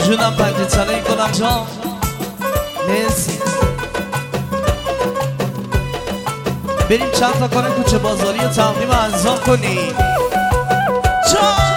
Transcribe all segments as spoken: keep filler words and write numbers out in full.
جونم پنجه چله گلم جان مرسی. بریم چند تا کار کوچه بازاری و تقدیم انجام کنیم جان.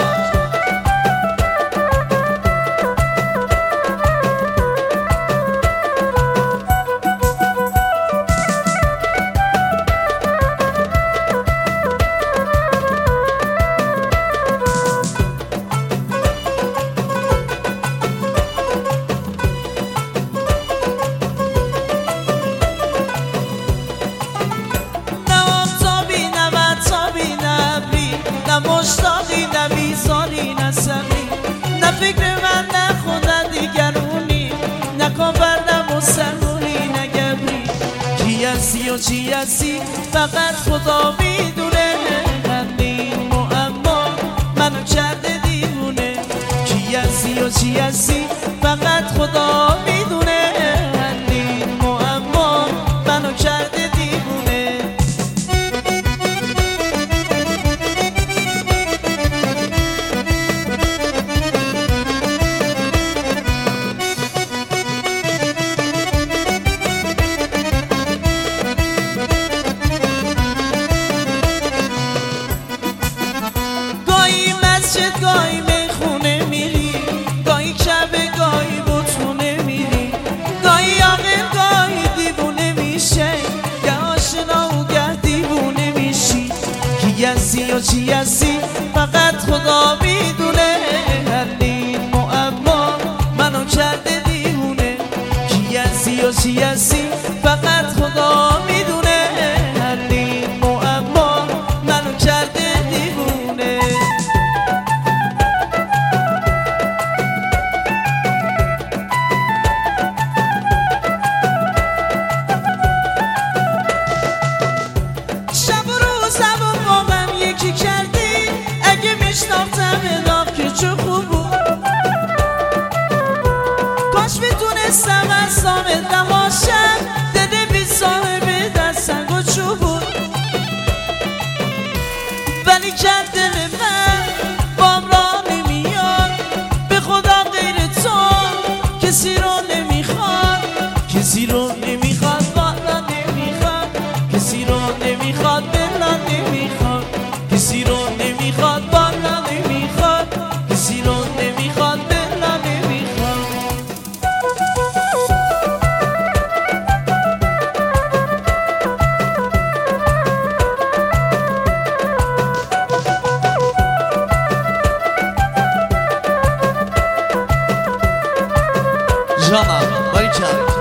مشتاقی نه بیزاری نه سمی، نه فکر من نه خودت دیگرونی، نه کافر نه مسلمونی نه گبری. کی هستی و چی هستی فقط خدا میدونه، همین معما منو کرده دیوونه. کی هستی و چی هستی فقط خدا میدونه، همین معما منو کرده دیوونه. گاهی میخونه میری، گاهی شبه گاهی بطونه میری، گاهی عاقل گاهی دیوونه میشه، گه آشنا و گه دیوونه میشی. کی هستی و چی هستی فقط خدا میدونه، همین معما منو کرده دیوونه. کی هستی و چی هستی فقط خدا میدونه، همین معما منو کرده دیوونه. یکی کردی اگه میشناختم ادام که چه خوب بود، کاش میتونستم از سامت نباشم، دده بی صاحب دست سنگ و چوب بود. ولی کرد دل من بام را نمیاد، به خدا غیر تو کسی رو نمیخواد، کسی رو نمیخواد، بالا نمیخواد، کسی رو نمیخواد، بلا نمیخواد، کسی رو نمیخواد، بالا نمیخواد، کسی رو نمیخواد، بلا نمیخواد. جانم باریکلا.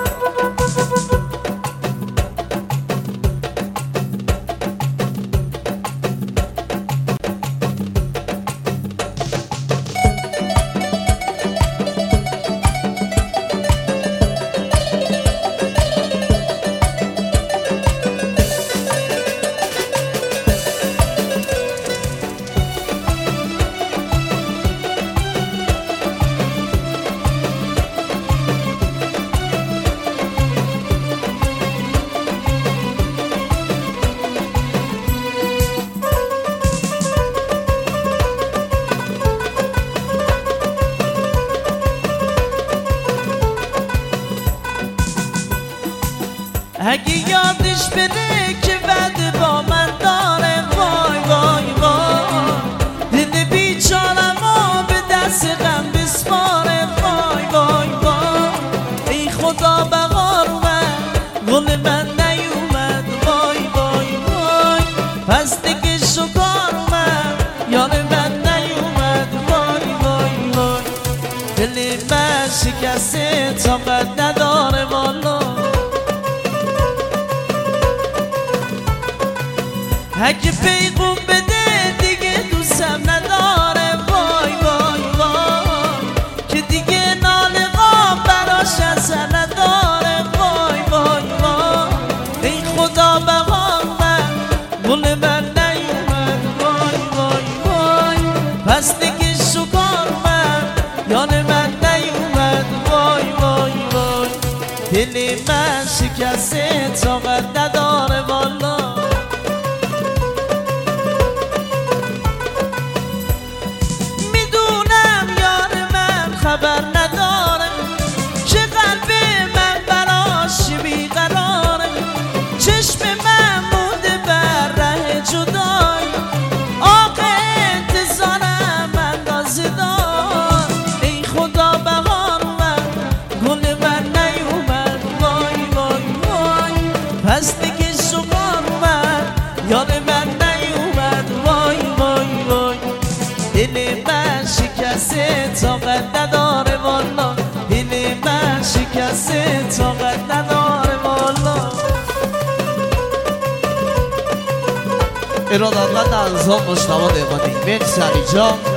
اگه یادش بره که بعد با من داره، وای وای وای، دل بیچارمو به دست غم بسپاره، وای وای وای. ای خدا بهار اومد گل من نیومد، وای وای وای. پس دیگه شکار اومد یار من نیومد، وای وای وای. دل من شکسته طاقت نداره والا، اگه پیغام بده دیگه دوستم نداره، وای وای وای. که دیگه ناله غام براش اثر نداره، وای وای وای. ای خدا بهار من گل من نیومد، وای وای وای. پس دیگه شکار من یار من نیومد، وای وای وای. دل من شکسته طاقت نداره والا، خبر نداره. از دیگه شما اومد یاد من نیومد وای وای وای دل من شکسته طاقت نداره والا دل من شکسته طاقت نداره والا ارادتمند از هم مشتبه دیوانی مرسی علی جان